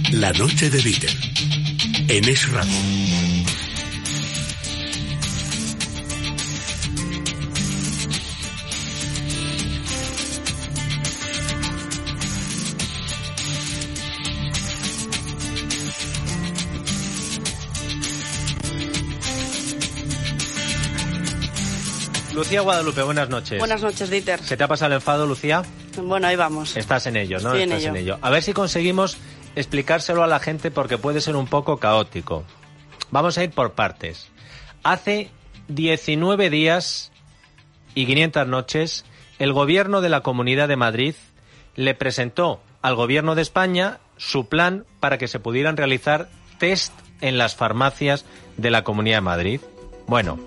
La noche de Dieter, en Es Radio. Lucía Guadalupe, buenas noches. Buenas noches, Dieter. ¿Se te ha pasado el enfado, Lucía? Bueno, ahí vamos. Estás en ello, ¿no? Sí, Estás en ello. A ver si conseguimos explicárselo a la gente porque puede ser un poco caótico. Vamos a ir por partes. Hace 19 días y 500 noches, el gobierno de la Comunidad de Madrid le presentó al gobierno de España su plan para que se pudieran realizar test en las farmacias de la Comunidad de Madrid. Bueno,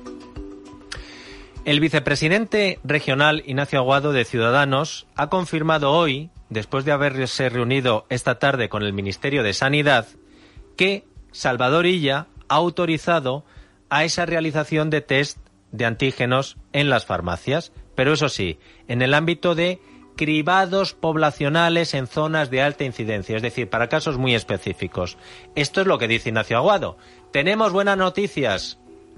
el vicepresidente regional Ignacio Aguado de Ciudadanos ha confirmado hoy, después de haberse reunido esta tarde con el Ministerio de Sanidad, que Salvador Illa ha autorizado a esa realización de test de antígenos en las farmacias, pero eso sí, en el ámbito de cribados poblacionales en zonas de alta incidencia, es decir, para casos muy específicos. Esto es lo que dice Ignacio Aguado. Tenemos buenas noticias,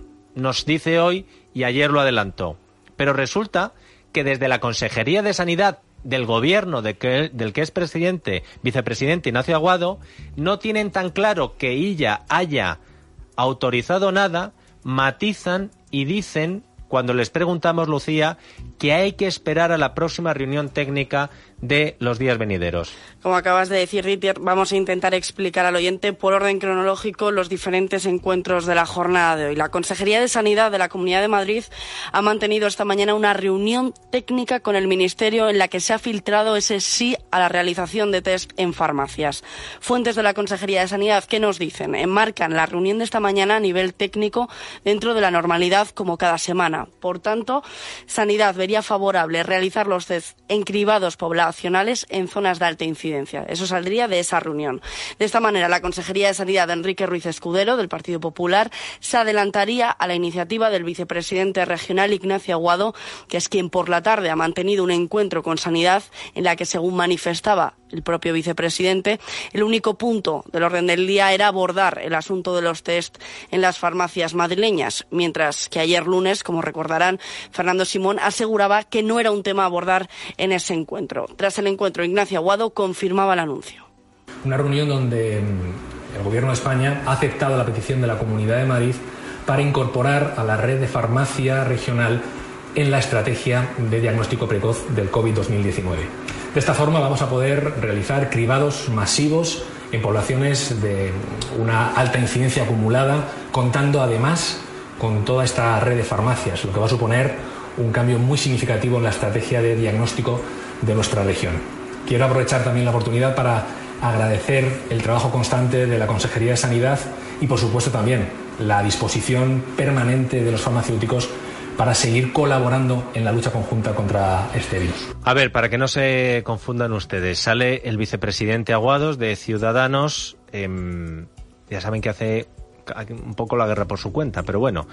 nos dice hoy, y ayer lo adelantó. Pero resulta que desde la Consejería de Sanidad del gobierno del que es vicepresidente Ignacio Aguado, no tienen tan claro que Illa haya autorizado nada, matizan y dicen, cuando les preguntamos, Lucía, que hay que esperar a la próxima reunión técnica de los días venideros. Como acabas de decir, Dieter, vamos a intentar explicar al oyente por orden cronológico los diferentes encuentros de la jornada de hoy. La Consejería de Sanidad de la Comunidad de Madrid ha mantenido esta mañana una reunión técnica con el Ministerio en la que se ha filtrado ese sí a la realización de test en farmacias. Fuentes de la Consejería de Sanidad, ¿qué nos dicen? Enmarcan la reunión de esta mañana a nivel técnico dentro de la normalidad como cada semana. Por tanto, Sanidad vería favorable realizar los test en cribados poblacionales en zonas de alta incidencia. Eso saldría de esa reunión. De esta manera, la Consejería de Sanidad de Enrique Ruiz Escudero, del Partido Popular, se adelantaría a la iniciativa del vicepresidente regional Ignacio Aguado, que es quien por la tarde ha mantenido un encuentro con Sanidad en la que, según manifestaba el propio vicepresidente, el único punto del orden del día era abordar el asunto de los test en las farmacias madrileñas, mientras que ayer lunes, como recordarán, Fernando Simón aseguraba que no era un tema a abordar en ese encuentro. Tras el encuentro, Ignacio Aguado confirmaba el anuncio. Una reunión donde el Gobierno de España ha aceptado la petición de la Comunidad de Madrid para incorporar a la red de farmacia regional en la estrategia de diagnóstico precoz del COVID-2019. De esta forma vamos a poder realizar cribados masivos en poblaciones de una alta incidencia acumulada, contando además con toda esta red de farmacias, lo que va a suponer un cambio muy significativo en la estrategia de diagnóstico de nuestra región. Quiero aprovechar también la oportunidad para agradecer el trabajo constante de la Consejería de Sanidad y, por supuesto, también la disposición permanente de los farmacéuticos para seguir colaborando en la lucha conjunta contra este virus. A ver, para que no se confundan ustedes, sale el vicepresidente Aguados de Ciudadanos, ya saben que hace un poco la guerra por su cuenta, pero bueno,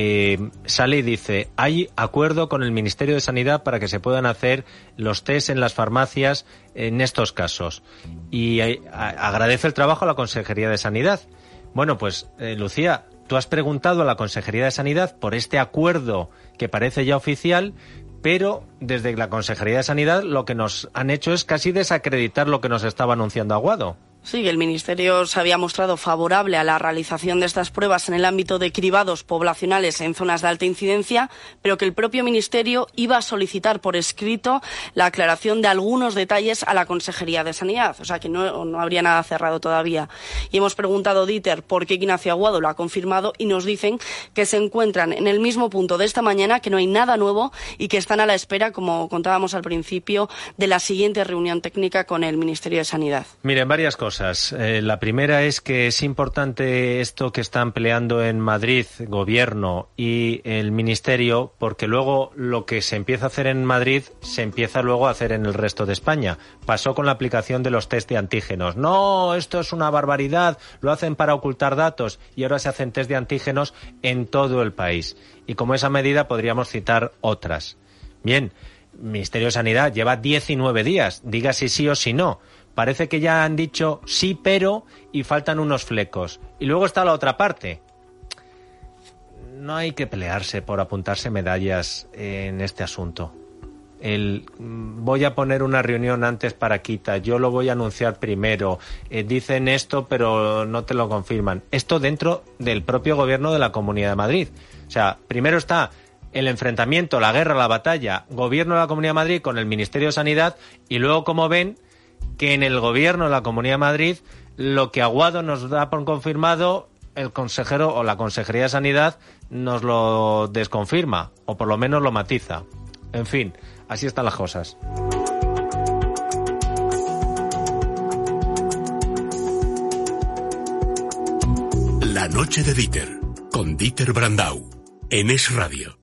sale y dice, hay acuerdo con el Ministerio de Sanidad para que se puedan hacer los test en las farmacias en estos casos. Y agradece el trabajo a la Consejería de Sanidad. Bueno, pues, Lucía, tú has preguntado a la Consejería de Sanidad por este acuerdo que parece ya oficial, pero desde la Consejería de Sanidad lo que nos han hecho es casi desacreditar lo que nos estaba anunciando Aguado. Sí, el Ministerio se había mostrado favorable a la realización de estas pruebas en el ámbito de cribados poblacionales en zonas de alta incidencia, pero que el propio Ministerio iba a solicitar por escrito la aclaración de algunos detalles a la Consejería de Sanidad, o sea que no habría nada cerrado todavía. Y hemos preguntado, Dieter, por qué Ignacio Aguado lo ha confirmado y nos dicen que se encuentran en el mismo punto de esta mañana, que no hay nada nuevo y que están a la espera, como contábamos al principio, de la siguiente reunión técnica con el Ministerio de Sanidad. Miren, varias cosas. La primera es que es importante esto que están peleando en Madrid, Gobierno y el Ministerio, porque luego lo que se empieza a hacer en Madrid se empieza luego a hacer en el resto de España. Pasó con la aplicación de los test de antígenos. No, esto es una barbaridad, lo hacen para ocultar datos y ahora se hacen test de antígenos en todo el país. Y como esa medida podríamos citar otras. Bien, Ministerio de Sanidad lleva 19 días, diga si sí o si no, parece que ya han dicho sí, pero, y faltan unos flecos. Y luego está la otra parte. No hay que pelearse por apuntarse medallas en este asunto. Voy a poner una reunión antes para Quita, yo lo voy a anunciar primero, dicen esto pero no te lo confirman. Esto dentro del propio gobierno de la Comunidad de Madrid. O sea, primero está el enfrentamiento, la guerra, la batalla, gobierno de la Comunidad de Madrid con el Ministerio de Sanidad, y luego, como ven, que en el gobierno de la Comunidad de Madrid lo que Aguado nos da por confirmado, el consejero o la Consejería de Sanidad nos lo desconfirma, o por lo menos lo matiza. En fin, así están las cosas. La noche de Dieter, con Dieter Brandau, en Es Radio.